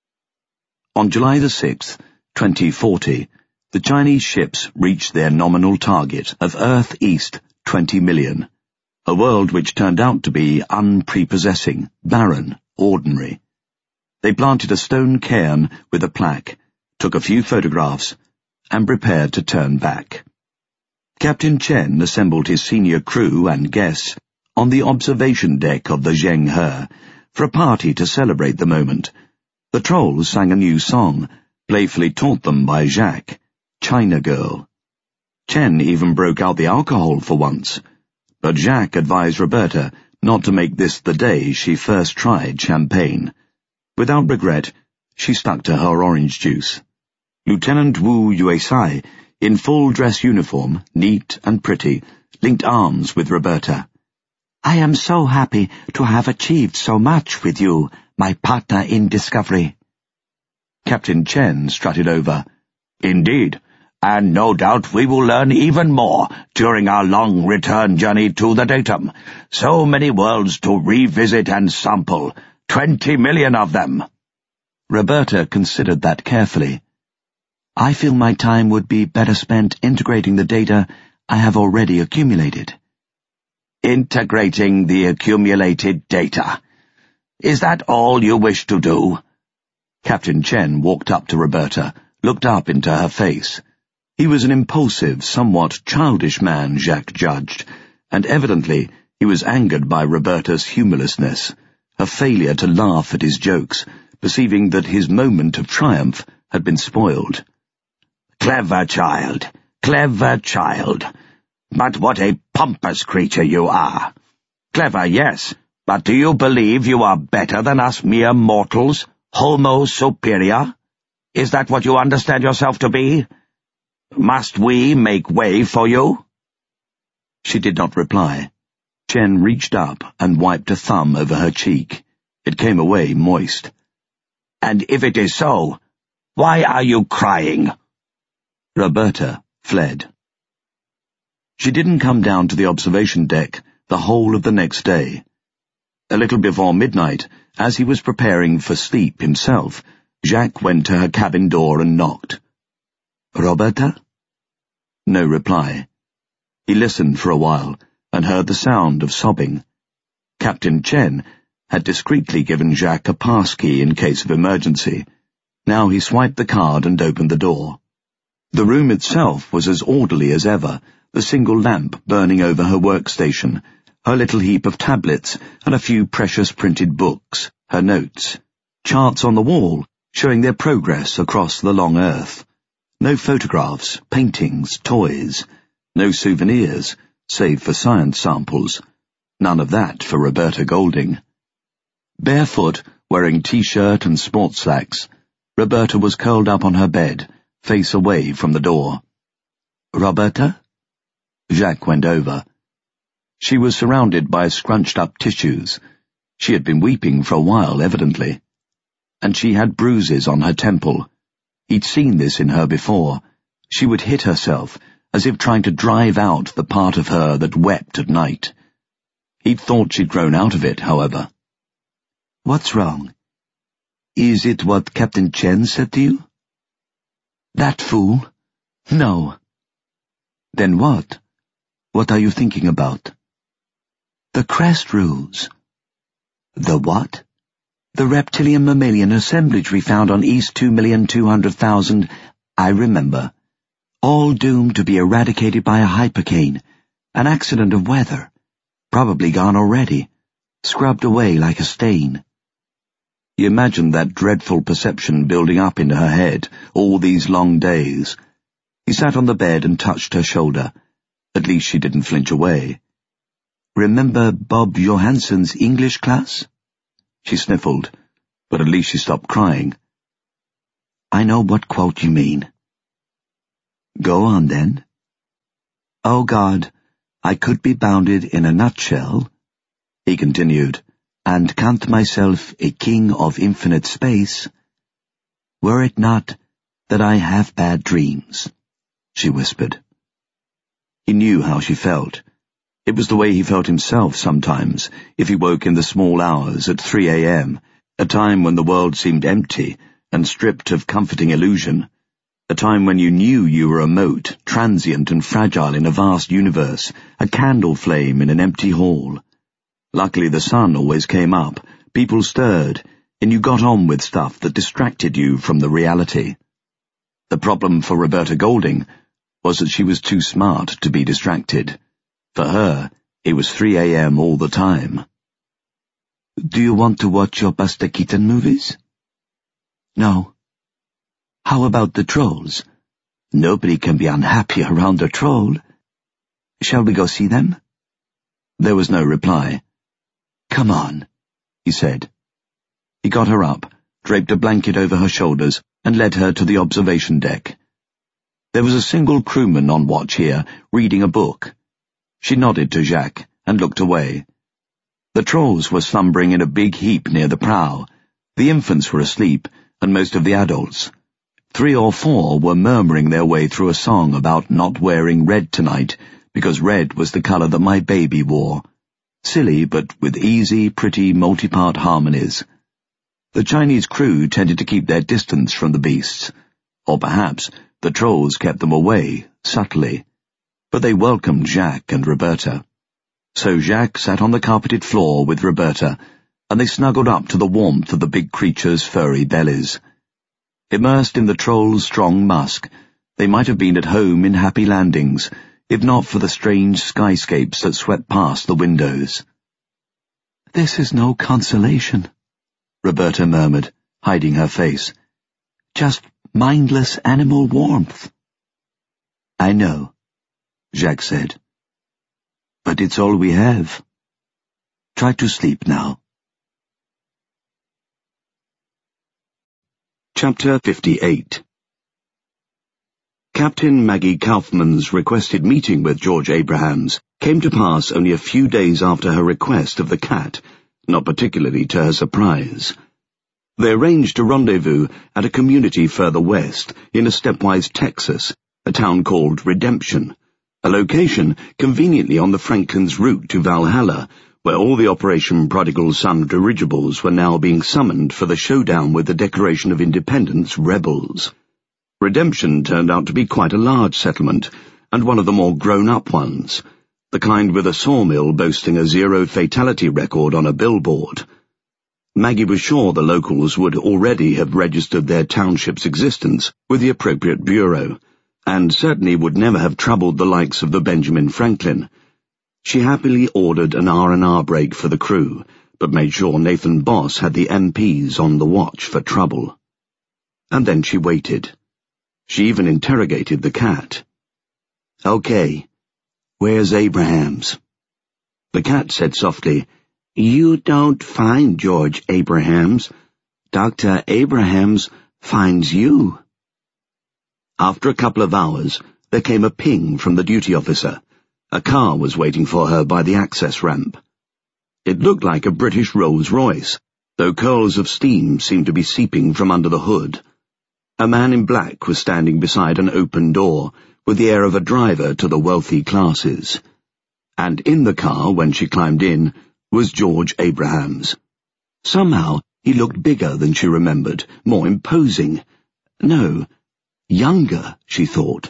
On July the 6th, 2040, the Chinese ships reached their nominal target of Earth East 20 million, a world which turned out to be unprepossessing, barren, ordinary. They planted a stone cairn with a plaque, took a few photographs, and prepared to turn back. Captain Chen assembled his senior crew and guests on the observation deck of the Zheng He for a party to celebrate the moment. The trolls sang a new song, playfully taught them by Jacques, China Girl. Chen even broke out the alcohol for once, but Jacques advised Roberta not to make this the day she first tried champagne. Without regret, she stuck to her orange juice. Lieutenant Wu Yuesai, in full dress uniform, neat and pretty, linked arms with Roberta. I am so happy to have achieved so much with you, my partner in discovery. Captain Chen strutted over. Indeed, and no doubt we will learn even more during our long return journey to the datum. So many worlds to revisit and sample, 20 million of them. Roberta considered that carefully. I feel my time would be better spent integrating the data I have already accumulated. Integrating the accumulated data. Is that all you wish to do? Captain Chen walked up to Roberta, looked up into her face. He was an impulsive, somewhat childish man, Jacques judged, and evidently he was angered by Roberta's humorlessness, her failure to laugh at his jokes, perceiving that his moment of triumph had been spoiled. Clever child, clever child. But what a pompous creature you are. Clever, yes, but do you believe you are better than us mere mortals, homo superior? Is that what you understand yourself to be? Must we make way for you? She did not reply. Chen reached up and wiped a thumb over her cheek. It came away moist. And if it is so, why are you crying? Roberta fled. She didn't come down to the observation deck the whole of the next day. A little before midnight, as he was preparing for sleep himself, Jacques went to her cabin door and knocked. Roberta? No reply. He listened for a while and heard the sound of sobbing. Captain Chen had discreetly given Jacques a passkey in case of emergency. Now he swiped the card and opened the door. The room itself was as orderly as ever, the single lamp burning over her workstation, her little heap of tablets and a few precious printed books, her notes, charts on the wall showing their progress across the long earth. No photographs, paintings, toys, no souvenirs, save for science samples. None of that for Roberta Golding. Barefoot, wearing t-shirt and sports slacks, Roberta was curled up on her bed, face away from the door. Roberta? Jacques went over. She was surrounded by scrunched-up tissues. She had been weeping for a while, evidently. And she had bruises on her temple. He'd seen this in her before. She would hit herself, as if trying to drive out the part of her that wept at night. He'd thought she'd grown out of it, however. What's wrong? Is it what Captain Chen said to you? That fool? No. Then what? What are you thinking about? The crest rules. The what? The reptilian-mammalian assemblage we found on East 2,200,000, I remember. All doomed to be eradicated by a hypercane, an accident of weather. Probably gone already, scrubbed away like a stain. He imagined that dreadful perception building up into her head all these long days. He sat on the bed and touched her shoulder. At least she didn't flinch away. Remember Bob Johansson's English class? She sniffled, but at least she stopped crying. I know what quote you mean. Go on, then. Oh, God, I could be bounded in a nutshell, he continued, and count myself a king of infinite space, were it not that I have bad dreams, she whispered. He knew how she felt. It was the way he felt himself sometimes, if he woke in the small hours at 3 a.m., a time when the world seemed empty and stripped of comforting illusion, a time when you knew you were a mote, transient and fragile in a vast universe, a candle flame in an empty hall. Luckily the sun always came up, people stirred, and you got on with stuff that distracted you from the reality. The problem for Roberta Golding was that she was too smart to be distracted. For her, it was 3 a.m. all the time. Do you want to watch your Buster Keaton movies? No. How about the trolls? Nobody can be unhappy around a troll. Shall we go see them? There was no reply. Come on, he said. He got her up, draped a blanket over her shoulders, and led her to the observation deck. There was a single crewman on watch here, reading a book. She nodded to Jacques and looked away. The trolls were slumbering in a big heap near the prow. The infants were asleep, and most of the adults. 3 or 4 were murmuring their way through a song about not wearing red tonight, because red was the color that my baby wore. Silly, but with easy, pretty, multi-part harmonies. The Chinese crew tended to keep their distance from the beasts. Or perhaps the trolls kept them away, subtly. But they welcomed Jacques and Roberta. So Jacques sat on the carpeted floor with Roberta, and they snuggled up to the warmth of the big creatures' furry bellies. Immersed in the troll's strong musk, they might have been at home in Happy Landings, if not for the strange skyscapes that swept past the windows. "This is no consolation," Roberta murmured, hiding her face. "Just mindless animal warmth." "I know," Jacques said. "But it's all we have. Try to sleep now." Chapter 58. Captain Maggie Kaufman's requested meeting with George Abrahams came to pass only a few days after her request of the cat, not particularly to her surprise. They arranged a rendezvous at a community further west, in a stepwise Texas, a town called Redemption, a location conveniently on the Franklin's route to Valhalla, where all the Operation Prodigal Son dirigibles were now being summoned for the showdown with the Declaration of Independence rebels. Redemption turned out to be quite a large settlement, and one of the more grown-up ones, the kind with a sawmill boasting a zero-fatality record on a billboard. Maggie was sure the locals would already have registered their township's existence with the appropriate bureau, and certainly would never have troubled the likes of the Benjamin Franklin. She happily ordered an R&R break for the crew, but made sure Nathan Boss had the MPs on the watch for trouble. And then she waited. She even interrogated the cat. "Okay, where's Abrahams?" The cat said softly, "You don't find George Abrahams. Dr. Abrahams finds you." After a couple of hours, there came a ping from the duty officer. A car was waiting for her by the access ramp. It looked like a British Rolls-Royce, though curls of steam seemed to be seeping from under the hood. A man in black was standing beside an open door, with the air of a driver to the wealthy classes. And in the car, when she climbed in, was George Abrahams. Somehow, he looked bigger than she remembered, more imposing. No, younger, she thought.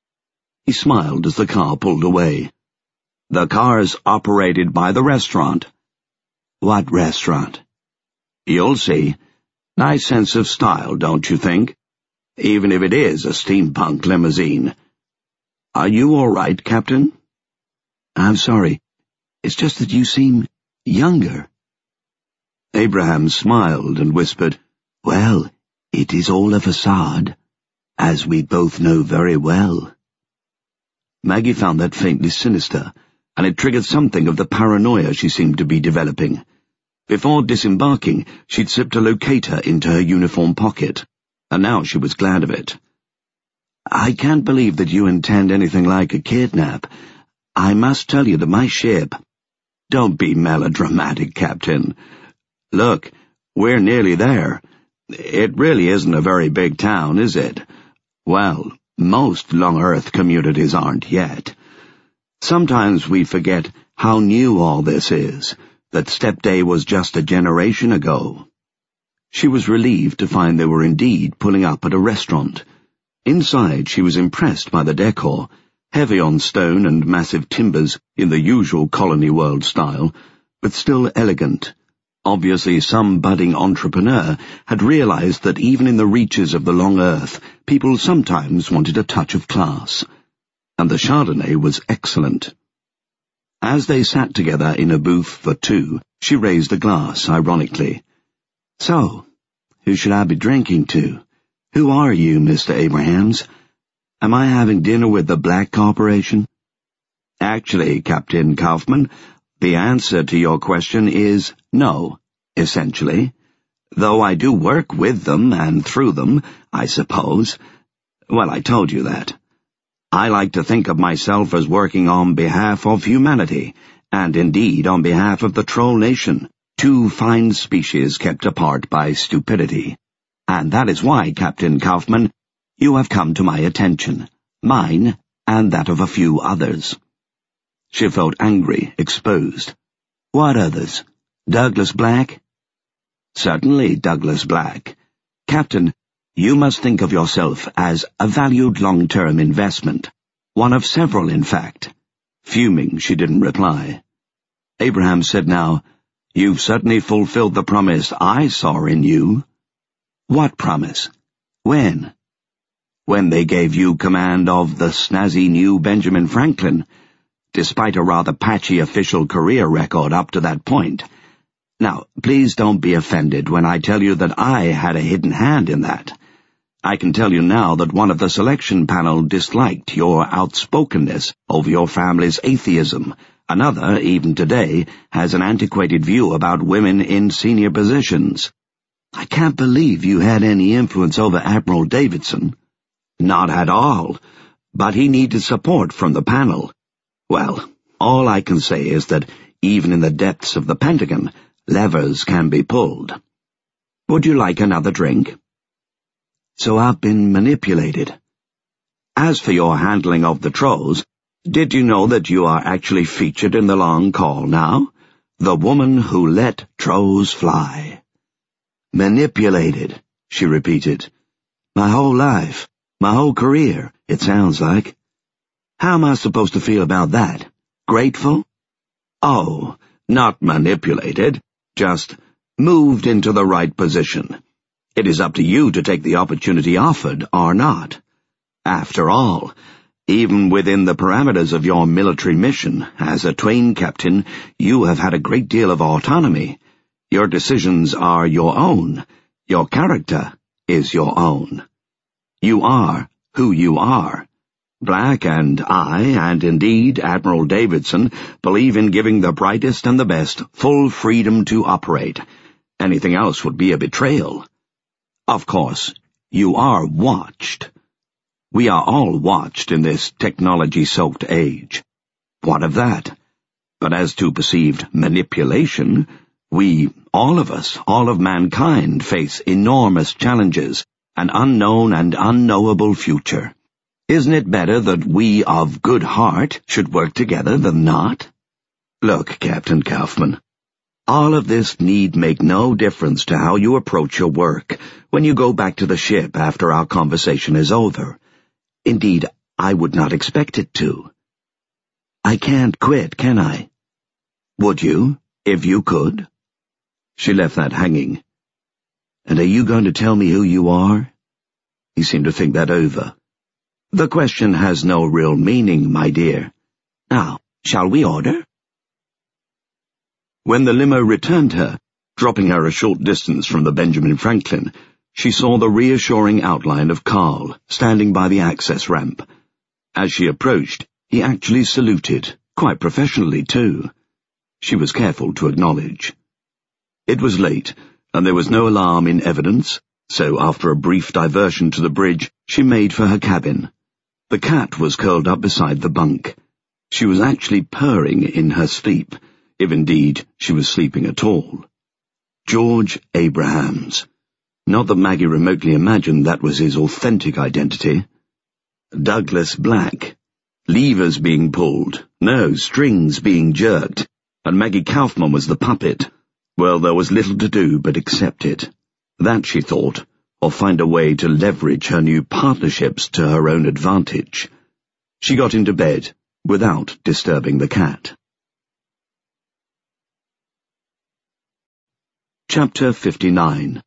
He smiled as the car pulled away. "The car's operated by the restaurant." "What restaurant?" "You'll see. Nice sense of style, don't you think? Even if it is a steampunk limousine. Are you all right, Captain?" "I'm sorry. It's just that you seem younger." Abraham smiled and whispered, "Well, it is all a facade, as we both know very well." Maggie found that faintly sinister, and it triggered something of the paranoia she seemed to be developing. Before disembarking, she'd slipped a locator into her uniform pocket, and now she was glad of it. "I can't believe that you intend anything like a kidnap. I must tell you that my ship—" "Don't be melodramatic, Captain. Look, we're nearly there. It really isn't a very big town, is it? Well, most Long Earth communities aren't yet. Sometimes we forget how new all this is, that Step Day was just a generation ago." She was relieved to find they were indeed pulling up at a restaurant. Inside, she was impressed by the decor, heavy on stone and massive timbers in the usual colony world style, but still elegant. Obviously, some budding entrepreneur had realized that even in the reaches of the Long Earth, people sometimes wanted a touch of class. And the Chardonnay was excellent. As they sat together in a booth for two, she raised a glass, ironically. "So, who should I be drinking to? Who are you, Mr. Abrahams? Am I having dinner with the Black Corporation?" "Actually, Captain Kaufman, the answer to your question is no, essentially. Though I do work with them and through them, I suppose. Well, I told you that. I like to think of myself as working on behalf of humanity, and indeed on behalf of the Troll Nation, two fine species kept apart by stupidity. And that is why, Captain Kaufman, you have come to my attention, mine and that of a few others." She felt angry, exposed. "What others? Douglas Black?" "Certainly, Douglas Black. Captain, You must think of yourself as a valued long-term investment. One of several, in fact. Fuming, she didn't reply. Abraham said now, "You've certainly fulfilled the promise I saw in you." "What promise? When?" "When they gave you command of the snazzy new Benjamin Franklin, despite a rather patchy official career record up to that point. Now, please don't be offended when I tell you that I had a hidden hand in that. I can tell you now that one of the selection panel disliked your outspokenness over your family's atheism. Another, even today, has an antiquated view about women in senior positions." "I can't believe you had any influence over Admiral Davidson." "Not at all, but he needed support from the panel. Well, all I can say is that even in the depths of the Pentagon, levers can be pulled. Would you like another drink?" "So I've been manipulated." "As for your handling of the trolls, did you know that you are actually featured in the long call now? The woman who let trolls fly." "Manipulated," she repeated. "My whole life, my whole career, it sounds like. How am I supposed to feel about that? Grateful?" "Oh, not manipulated, just moved into the right position. It is up to you to take the opportunity offered or not. After all, even within the parameters of your military mission, as a Twain captain, you have had a great deal of autonomy. Your decisions are your own. Your character is your own. You are who you are. Black and I, and indeed Admiral Davidson, believe in giving the brightest and the best full freedom to operate. Anything else would be a betrayal. Of course, you are watched. We are all watched in this technology-soaked age. What of that? But as to perceived manipulation, we, all of us, all of mankind, face enormous challenges, an unknown and unknowable future. Isn't it better that we of good heart should work together than not? Look, Captain Kaufman, all of this need make no difference to how you approach your work when you go back to the ship after our conversation is over. Indeed, I would not expect it to. I can't quit, can I? Would you, if you could?" She left that hanging. "And are you going to tell me who you are?" He seemed to think that over. "The question has no real meaning, my dear. Now, shall we order?" When the limo returned her, dropping her a short distance from the Benjamin Franklin, she saw the reassuring outline of Carl standing by the access ramp. As she approached, he actually saluted, quite professionally too. She was careful to acknowledge. It was late, and there was no alarm in evidence, so after a brief diversion to the bridge, she made for her cabin. The cat was curled up beside the bunk. She was actually purring in her sleep, if indeed she was sleeping at all. George Abrahams. Not that Maggie remotely imagined that was his authentic identity. Douglas Black. Levers being pulled, no, strings being jerked, and Maggie Kaufman was the puppet. Well, there was little to do but accept it. That, she thought, or find a way to leverage her new partnerships to her own advantage. She got into bed without disturbing the cat. Chapter 59.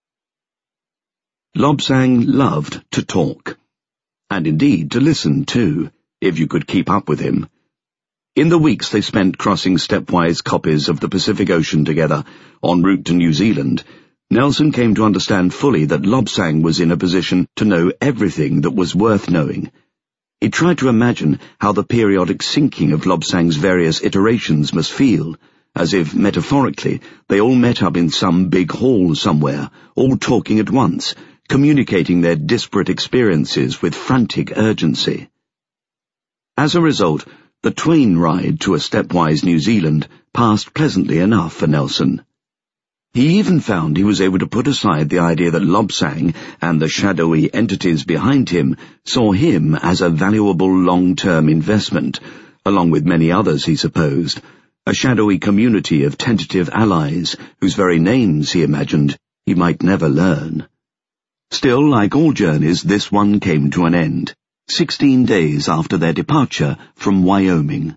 Lobsang loved to talk, and indeed to listen too, if you could keep up with him. In the weeks they spent crossing stepwise copies of the Pacific Ocean together, en route to New Zealand, Nelson came to understand fully that Lobsang was in a position to know everything that was worth knowing. He tried to imagine how the periodic sinking of Lobsang's various iterations must feel, as if, metaphorically, they all met up in some big hall somewhere, all talking at once, communicating their disparate experiences with frantic urgency. As a result, the Twain ride to a stepwise New Zealand passed pleasantly enough for Nelson. He even found he was able to put aside the idea that Lobsang and the shadowy entities behind him saw him as a valuable long-term investment, along with many others, he supposed, a shadowy community of tentative allies whose very names, he imagined, he might never learn. Still, like all journeys, this one came to an end, 16 days after their departure from Wyoming.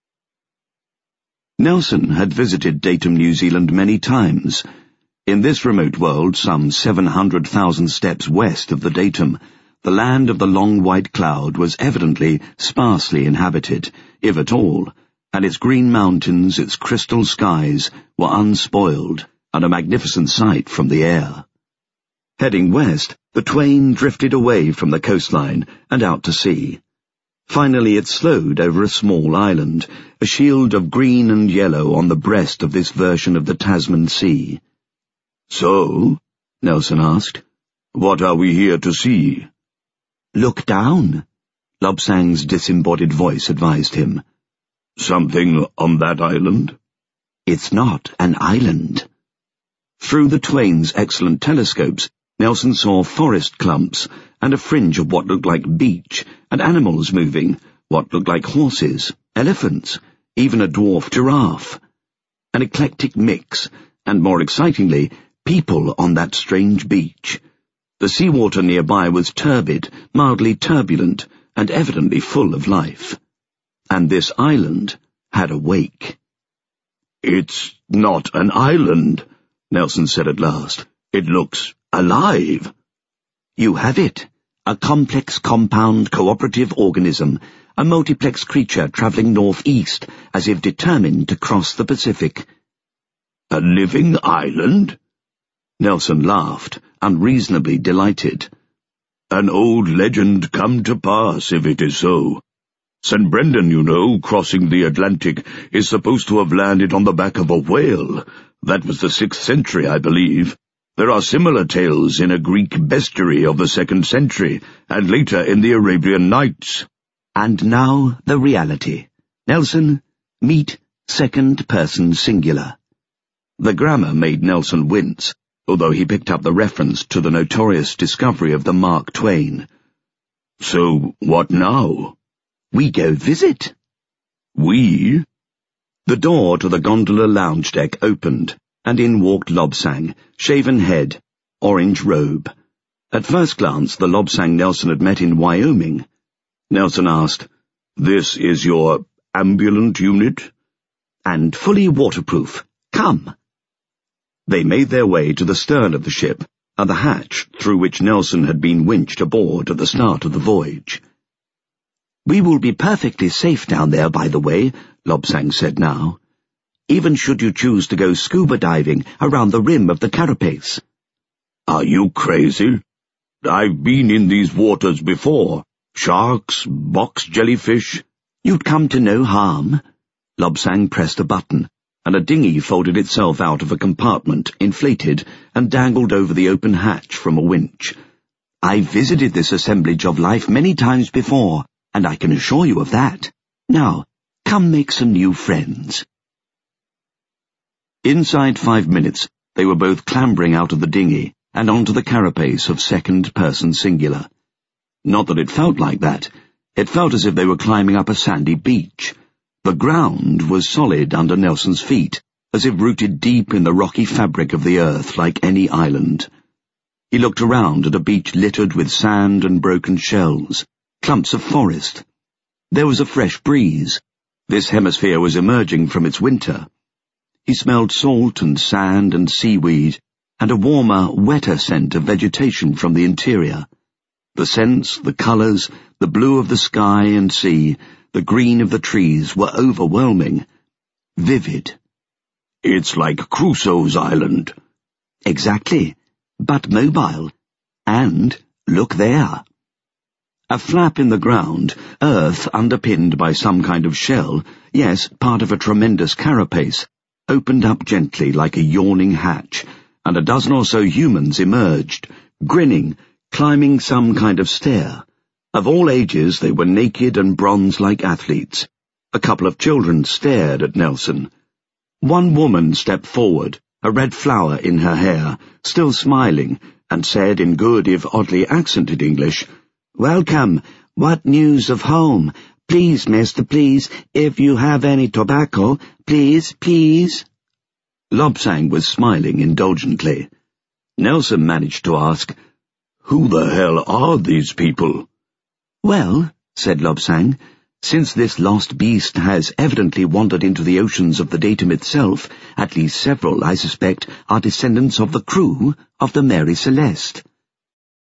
Nelson had visited Datum, New Zealand many times. In this remote world, some 700,000 steps west of the Datum, the land of the long white cloud was evidently sparsely inhabited, if at all, and its green mountains, its crystal skies, were unspoiled and a magnificent sight from the air. Heading west, the Twain drifted away from the coastline and out to sea. Finally it slowed over a small island, a shield of green and yellow on the breast of this version of the Tasman Sea. "So," Nelson asked, "what are we here to see?" "Look down," Lobsang's disembodied voice advised him. "Something on that island?" "It's not an island." Through the Twain's excellent telescopes, Nelson saw forest clumps and a fringe of what looked like beach, and animals moving, what looked like horses, elephants, even a dwarf giraffe. An eclectic mix, and more excitingly, people on that strange beach. The seawater nearby was turbid, mildly turbulent, and evidently full of life. And this island had a wake. "It's not an island," Nelson said at last. "It looks alive." "You have it. A complex compound cooperative organism, a multiplex creature travelling northeast as if determined to cross the Pacific." "A living island?" Nelson laughed, unreasonably delighted. "An old legend come to pass, if it is so. St. Brendan, you know, crossing the Atlantic, is supposed to have landed on the back of a whale. That was the 6th century, I believe. There are similar tales in a Greek bestiary of the 2nd century, and later in the Arabian Nights." And now the reality. Nelson, meet second person singular. The grammar made Nelson wince, although he picked up the reference to the notorious discovery of the Mark Twain. "So, what now?" "We go visit." "We?" The door to the gondola lounge deck opened, and in walked Lobsang, shaven head, orange robe. At first glance, the Lobsang Nelson had met in Wyoming. Nelson asked, "This is your ambulant unit?" "And fully waterproof. Come." They made their way to the stern of the ship, and the hatch through which Nelson had been winched aboard at the start of the voyage. "We will be perfectly safe down there, by the way," Lobsang said now. "Even should you choose to go scuba diving around the rim of the carapace." "Are you crazy? I've been in these waters before. Sharks, box jellyfish." "You'd come to no harm." Lobsang pressed a button, and a dinghy folded itself out of a compartment, inflated, and dangled over the open hatch from a winch. "I've visited this assemblage of life many times before, and I can assure you of that. Now, come make some new friends." Inside 5 minutes, they were both clambering out of the dinghy and onto the carapace of second person singular. Not that it felt like that. It felt as if they were climbing up a sandy beach. The ground was solid under Nelson's feet, as if rooted deep in the rocky fabric of the earth like any island. He looked around at a beach littered with sand and broken shells, clumps of forest. There was a fresh breeze. This hemisphere was emerging from its winter. He smelled salt and sand and seaweed, and a warmer, wetter scent of vegetation from the interior. The scents, the colours, the blue of the sky and sea, the green of the trees were overwhelming, vivid. "It's like Crusoe's island." "Exactly, but mobile. And look there." A flap in the ground, earth underpinned by some kind of shell, yes, part of a tremendous carapace, opened up gently like a yawning hatch, and a dozen or so humans emerged, grinning, climbing some kind of stair. Of all ages, they were naked and bronze-like athletes. A couple of children stared at Nelson. One woman stepped forward, a red flower in her hair, still smiling, and said in good if oddly accented English, "Welcome. What news of home? Please, mister, please, if you have any tobacco, please, please." Lobsang was smiling indulgently. Nelson managed to ask, Who the hell are these people? Well, said Lobsang, since this lost beast has evidently wandered into the oceans of the datum itself, at least several, I suspect, are descendants of the crew of the Mary Celeste.